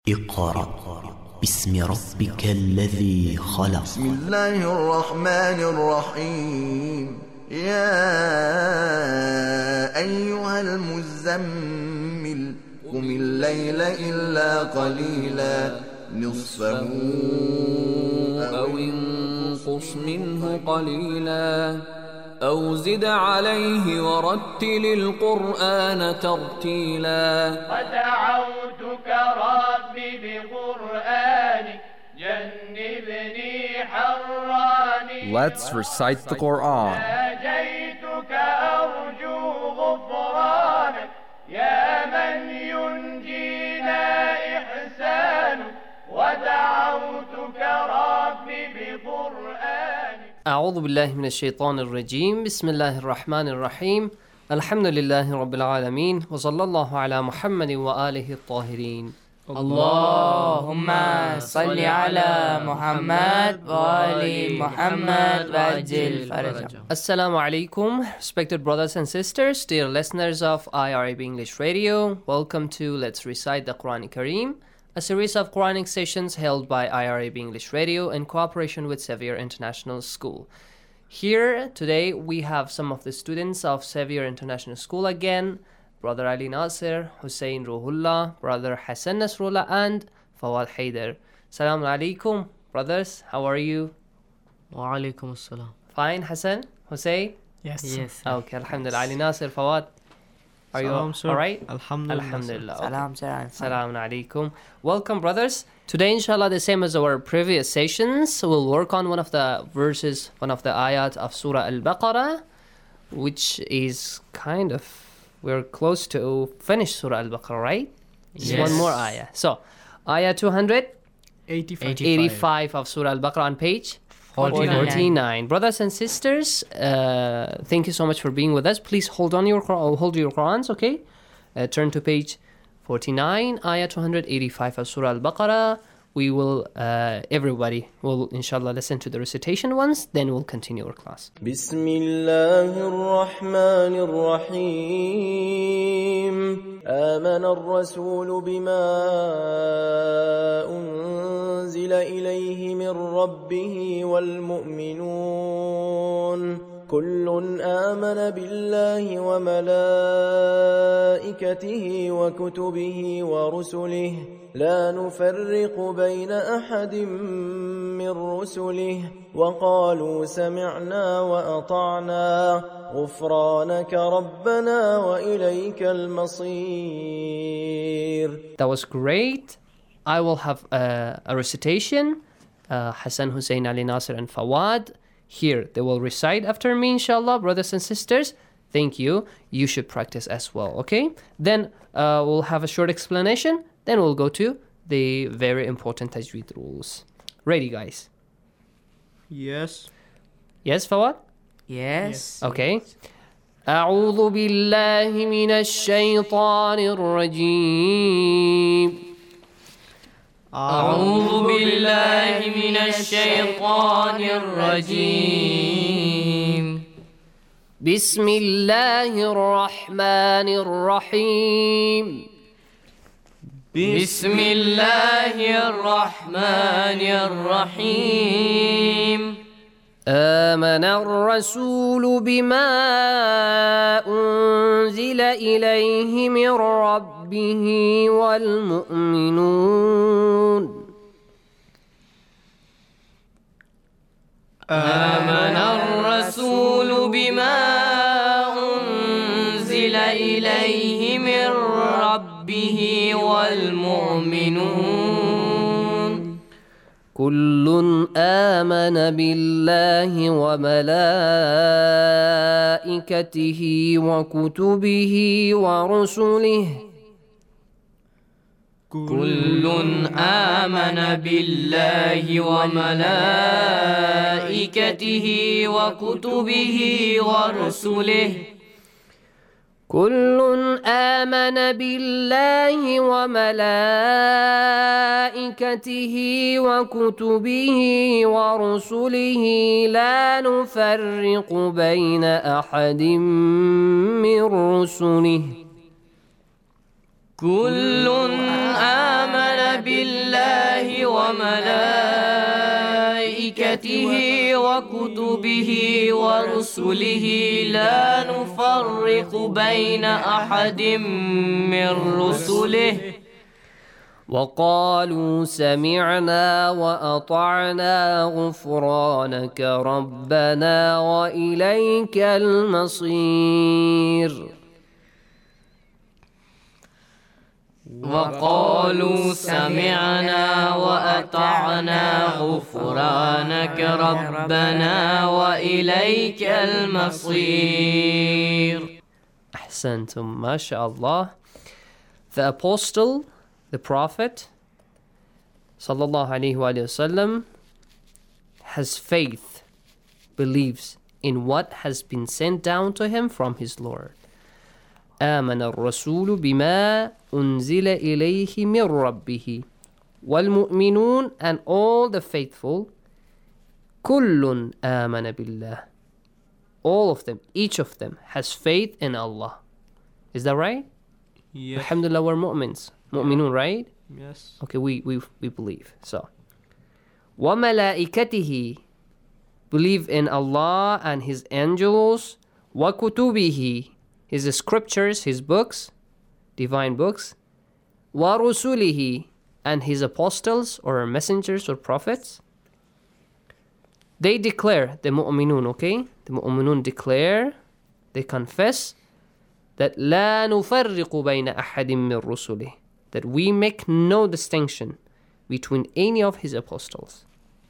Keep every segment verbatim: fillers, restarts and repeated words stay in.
اقرأ باسم ربك الذي خلق. بسم الله الرحمن الرحيم. يا أيها المزمل قم الليل إلا قليلا نصفه أو انقص منه قليلا أو زد عليه ورتل القرآن ترتيلا. ودعوتك ربي بقرآنك جنبني حراني. Let's recite the Quran. ناجيتك أرجو غفرانك يا من ينجينا إحسانك. ودعوتك ربي بقرآنك. أعوذ بالله من الشيطان الرجيم. بسم الله الرحمن الرحيم. الحمد لله رب العالمين وصلى الله على محمد وآله الطاهرين. اللهم صل على محمد وآل محمد وعجل فرجهم. Assalamu alaikum, respected brothers and sisters, dear listeners of I R A B English Radio. Welcome to Let's Recite the Quran Kareem, a series of Quranic sessions held by I R A B English Radio in cooperation with Xavier International School. Here today we have some of the students of Xavier International School again, Brother Ali Nasir, Hussein Ruhullah, Brother Hassan Nasrullah, and Fawad Haider. Assalamu alaikum, brothers. How are you? Wa alaikum assalam. Fine, Hassan? Hussein? Yes. Yes. Okay, Alhamdulillah. Ali Nasir, Fawad? Are you Salam, sir. all right? Alhamdulillah. Alhamdulillah. Okay. Salam, salam. Assalamu alaikum. Welcome, brothers. Today, inshallah, the same as our previous sessions, we'll work on one of the verses, one of the ayat of Surah Al-Baqarah, which is kind of, we're close to finish Surah Al-Baqarah, right? Just Yes. one more ayah. So, ayah two hundred eighty-five. eighty-five of Surah Al-Baqarah on page forty-nine. forty-nine. Brothers and sisters, uh, thank you so much for being with us. Please hold on your Qur- hold your Qurans, okay? Uh, turn to page forty-nine, ayah two hundred eighty-five of Surah Al-Baqarah. We will, uh, everybody will, inshallah, listen to the recitation once, then we'll continue our class. بسم الله الرحمن الرحيم. آمن الرسول بما أنزل إليه من ربه والمؤمنون كل آمن بالله وملائكته وكتبه ورسله لا نفرق بين أحد من رسله وقالوا سمعنا وأطعنا غفرانك ربنا وإليك المصير. That was great. I will have uh, a recitation. Uh, Hassan, Hussein, Ali Nasir, and Fawad. Here, they will recite after me, inshallah, brothers and sisters. Thank you. You should practice as well, okay? Then uh, we'll have a short explanation. Then we'll go to the very important tajweed rules. Ready, guys? Yes. Yes, Fawad? Yes. Okay. أعوذ بالله من الشيطان الرجيم. أعوذ بالله من الشيطان الرجيم. بسم الله الرحمن الرحيم. بسم الله الرحمن الرحيم. آمن الرسول بما أنزل إليه من ربه والمؤمنون آمن الرسول بما أنزل إليه من ربه والمؤمنون كل آمن بالله وملائكته وكتبه ورسله كل آمن بالله وملائكته وكتبه ورسله كل آمن بالله وملائكته وكتبه ورسله لا نفرق بين أحد من رسله كل آمن بالله وملائكته وكتبه ورسله لا نفرق بين أحد من رسله وقالوا سمعنا وأطعنا غفرانك ربنا وإليك المصير وقالوا سمعنا وأطعنا غفرانك ربنا وإليك المصير. أحسنتم ما شاء الله. The apostle, the prophet sallallahu alaihi wasallam has faith, believes in what has been sent down to him from his Lord. آمن الرسول بما أنزل إليه من ربه والمؤمنون, and all the faithful, كل آمن بالله, all of them, each of them has faith in Allah. Is that right? Yes. Alhamdulillah, we're mu'mins. Mu'minun, right? Yes. Okay, we, we, we believe. So, وَمَلَائِكَتِهِ, believe in Allah and His angels. وَكُتُبِهِ, His scriptures, His books, divine books. وَرُسُلِهِ, and His apostles or messengers or prophets. They declare, the mu'minun, okay? The mu'minun declare, they confess that لا نفرق بين أحد من رسله, that we make no distinction between any of His apostles.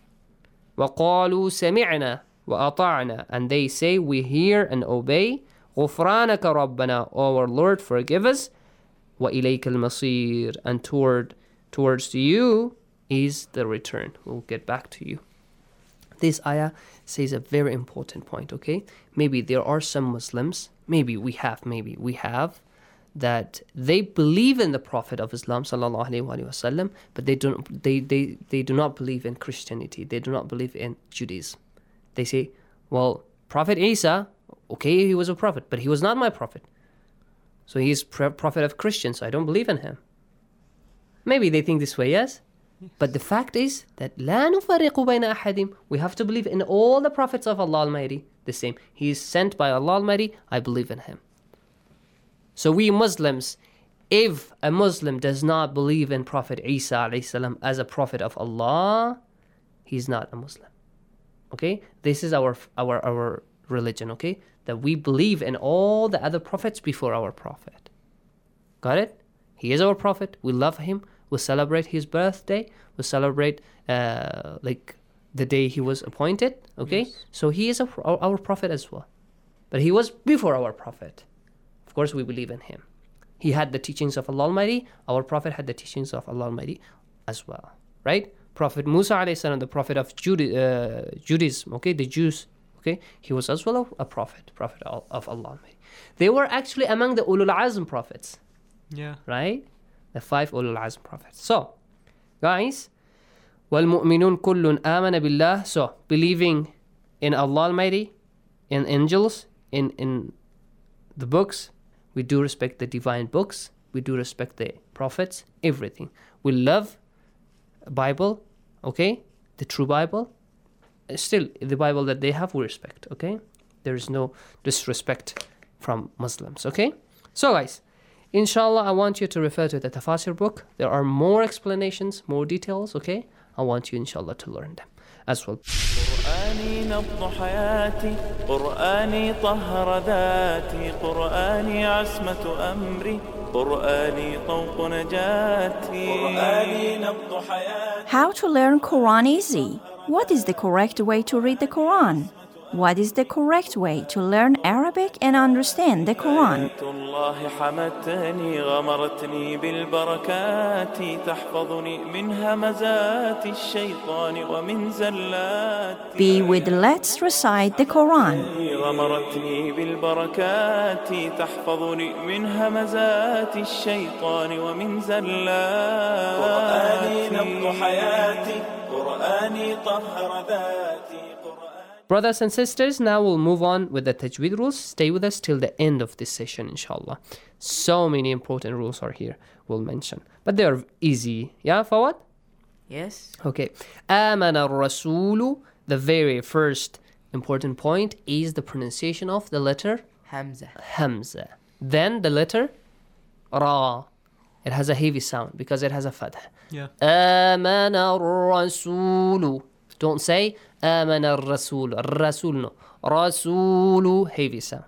وقالوا سمعنا وأطعنا, and they say we hear and obey. غفرانك ربنا, our Lord, forgive us. وإليك المصير, and toward towards you is the return. We'll get back to you. This ayah says a very important point, okay? Maybe there are some Muslims, maybe we have, maybe we have, that they believe in the Prophet of Islam, sallallahu alaihi wasallam, but they don't, they, they, they do not believe in Christianity. They do not believe in Judaism. They say, well, Prophet Isa, okay, he was a prophet, but he was not my prophet. So he is pre- prophet of Christians, so I don't believe in him. Maybe they think this way, yes? But the fact is that لا نفرق بين أحد, we have to believe in all the prophets of Allah Almighty the same. He is sent by Allah Almighty, I believe in him. So we Muslims, if a Muslim does not believe in Prophet Isa alayhi salam as a prophet of Allah, he's not a Muslim. Okay? This is our our our religion, okay? That we believe in all the other prophets before our prophet. Got it? He is our prophet. We love him. We celebrate his birthday. We celebrate uh, like the day he was appointed. Okay, yes. So he is a, our, our prophet as well, but he was before our prophet. Of course, we believe in him. He had the teachings of Allah Almighty. Our prophet had the teachings of Allah Almighty as well, right? Prophet Musa alayhi salam, the prophet of Juda- uh, Judaism. Okay, the Jews. Okay, he was as well a, a prophet, prophet of, of Allah Almighty. They were actually among the Ulul Azm prophets. Yeah. Right? The five Ulul Azm prophets. So, guys, وَالْمُؤْمِنُونَ كُلٌّ آمَنَ بِاللَّهِ, so, believing in Allah Almighty, in angels, in, in the books, we do respect the divine books, we do respect the prophets, everything. We love Bible, okay? The true Bible. Still, the Bible that they have, we respect, okay? There is no disrespect from Muslims, okay? So, guys, inshallah, I want you to refer to the Tafasir book. There are more explanations, more details, okay? I want you, inshallah, to learn them as well. قرآني نبض حياتي قرآني طهر ذاتي قرآني عصمة أمري قرآني طوق نجاتي قرآني نبض حياتي. How to learn Quran easy? What is the correct way to read the Quran? What is the correct way to learn Arabic and understand the Quran? الله حمتني غمرتني بالبركات تحفظني من همزات الشيطان ومن زلات. Be with Let's Recite the Quran. غمرتني بالبركات تحفظني من همزات الشيطان ومن زلات. قرآني نبض حياتي قرآني طهر ذاتي. brothers and sisters, now we'll move on with the tajweed rules. Stay with us till the end of this session, inshallah. So many important rules are here, we'll mention. But they're easy. Yeah, Fawad? Yes. Okay. آمن الرسول, the very first important point is the pronunciation of the letter Hamza. Hamza. Then the letter Ra. It has a heavy sound because it has a fatha. Yeah. آمن الرسول. Don't say آمن الرسول. الرسول, no. رسول, heavy sound.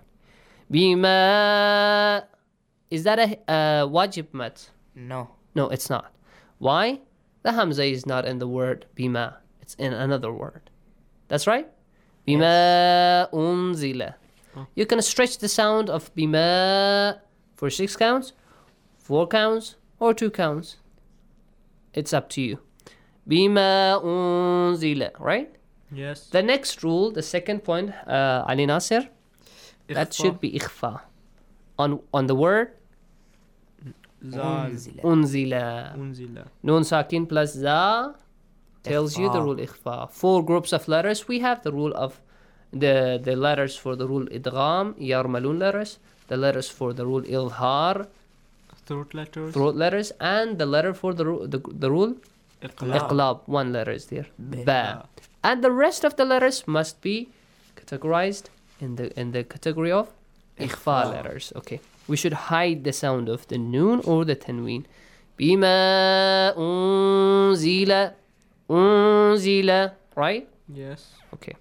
بما. Is that a uh, wajib mat? No. No, it's not. Why? The Hamza is not in the word bima. It's in another word. That's right? Bima unzila. Oh. You can stretch the sound of bima for six counts, four counts, or two counts. It's up to you. Bima unzila, right? Yes. The next rule, the second point, uh, Ali Nasir, that Ikhfa. should be ikhfa. On, on the word Zal. unzila. Unzila. Nun sakin plus za tells you the rule ikhfa. Four groups of letters. We have the rule of the the letters for the rule idgham, yarmalun letters, the letters for the rule ilhar, Throat letters. throat letters, and the letter for the ru- the, the rule Iqlab. iqlab. One letter is there. Ba. And the rest of the letters must be categorized in the in the category of ikhfa letters. Okay. We should hide the sound of the noon or the tanween. Bima unzila. Unzila. Right? Yes. Okay.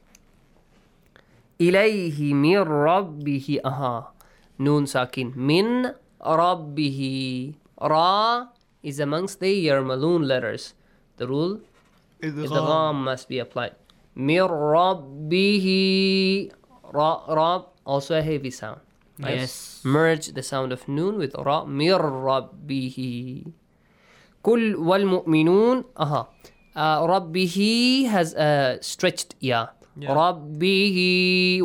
إليه من ربه. Aha. Noon sakin. Min ربه. Ra is amongst the Yarmalun letters. The rule idgham must be applied. Min ربه. Ra, Rab, also a heavy sound. Right? Yes. Merge the sound of noon with ra. Min ربه. كل والمؤمنون. Aha. Uh, ربه has a stretched ya. Yeah. ربه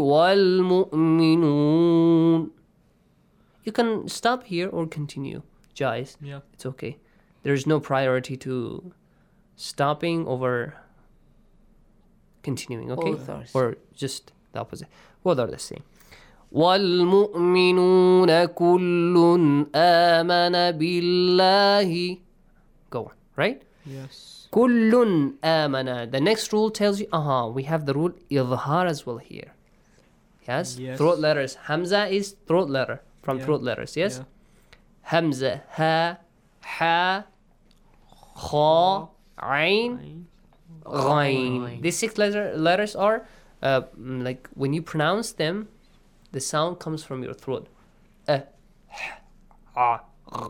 والمؤمنون. You can stop here or continue. Jais. Yeah. It's okay. There's no priority to stopping over continuing, okay? Both are Or just the opposite. Both are the same. وَالْمُؤْمِنُونَ كُلٌّ آمَنَ بِاللَّهِ. Go on, right? Yes. كُلٌّ آمَنَ. The next rule tells you, aha, we have the rule إظهار as well here. Yes? Yes. Throat letters. Hamza is throat letter from Yeah. throat letters, yes? Yeah. Hamza, ha, ha, kha, ain, ghain. These six letter, letters are uh, mm, like when you pronounce them, the sound comes from your throat. Uh, ah,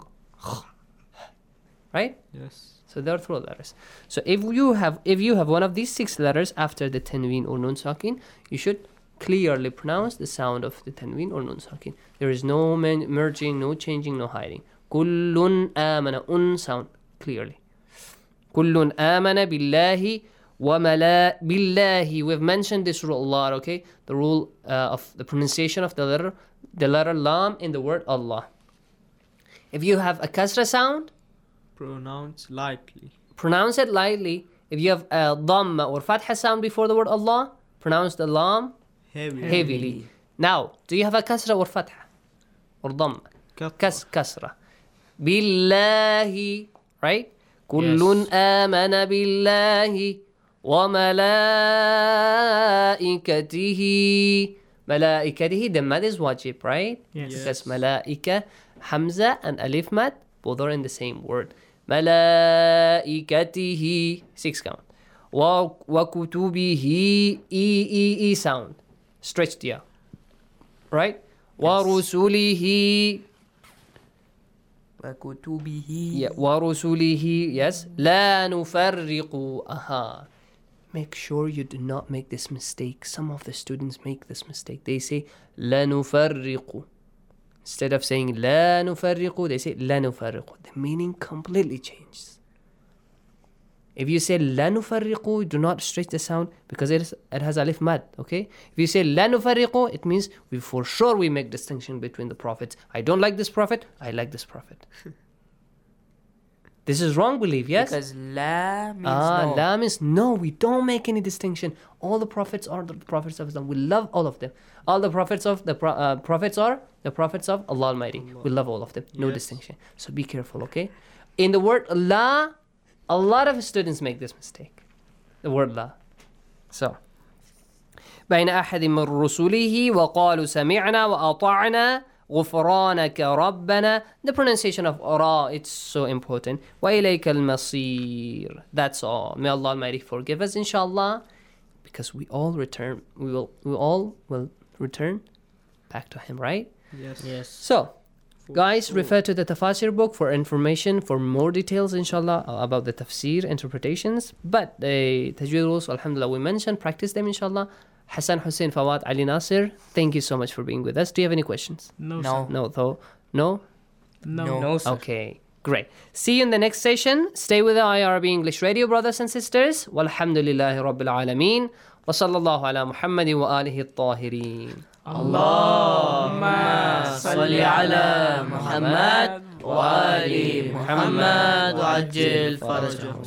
right? Yes. So they're throat letters. So if you have if you have one of these six letters after the tanween or nun sakin, you should clearly pronounce the sound of the tanween or nun sakin. There is no men- merging, no changing, no hiding. Kullun amana, un sound clearly. Kullun amana billahi wa mala billahi. We've mentioned this rule a lot, okay? The rule uh, of the pronunciation of the letter, the letter lam in the word Allah. If you have a kasra sound, Pronounce lightly. pronounce it lightly. If you have a dhamma or fatha sound before the word Allah, pronounce the lam Heavy. heavily. Now, do you have a kasra or fatha? Or dhamma? Kat- Kas kasra. Billahi, right? Kullun amana billahi wa malaikatihi. Malaikatihi, the mad is wajib, right? Yes. Because malaika, hamza and alif mad, both are in the same word. Malaikatihi, six count. Wa wa kutubihi, e e e sound, stretched ya, right? Wa rusulihi, وكتبه. yeah, wa rusulihi, yes. La nufarriqu, aha. Make sure you do not make this mistake. Some of the students make this mistake. They say la nufarriqu. Instead of saying la nufarriqu, they say la nufarriqu. The meaning completely changes. If you say la nufarriqu, do not stretch the sound because it, is, it has alif mad, okay? If you say la nufarriqu, it means we for sure we make distinction between the prophets. I don't like this prophet, I like this prophet. This is wrong belief, yes? Because la means ah, no. La means no. We don't make any distinction. All the prophets are the prophets of Islam. We love all of them. All the prophets of the pro- uh, prophets are the prophets of Allah Almighty. Allah. We love all of them. No yes. distinction. So be careful, okay? In the word la, a lot of students make this mistake. The word la. So. بين أحد من رسله وقالوا سمعنا وأطعنا غفرانك ربنا. The pronunciation of ra, it's so important. وإليك المصير. That's all. May Allah Almighty forgive us, inshallah, because we all return. We will. We all will return back to Him, right? Yes. Yes. So, guys, refer to the Tafsir book for information, for more details, inshallah, about the Tafsir interpretations. But the Tajweed rules, alhamdulillah, we mentioned. Practice them, inshallah. Hassan Hussein Fawad Ali Nasir, thank you so much for being with us. Do you have any questions? No, no. sir. No, though. No? No. No, sir. Okay, great. See you in the next session. Stay with the I R B English Radio, brothers and sisters. Walhamdulillahi Rabbil Alameen. Wa sallallahu ala Muhammadin wa alihi at-tahirin. Allahumma salli ala Muhammad wa ali Muhammad wa ajil farajahum.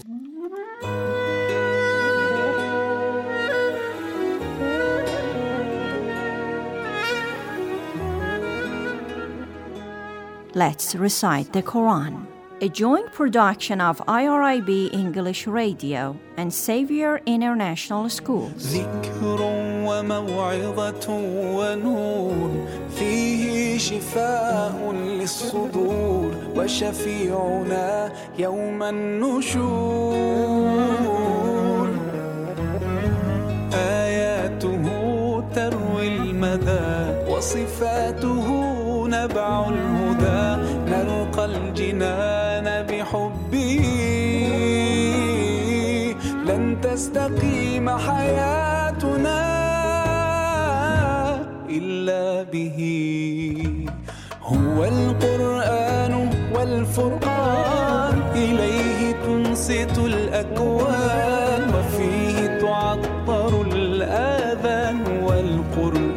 Let's recite the Quran, a joint production of I R I B English Radio and Xavier International Schools. ذكر وموعظة ونور فيه شفاء للصدور وشفيعنا يوم النشور آياته تروي المدى وصفاته نبع الهدى نلقى الجنان بحبه لن تستقيم حياتنا إلا به هو القرآن والفرقان إليه تنصت الأكوان وفيه تعطر الآذان والقرآن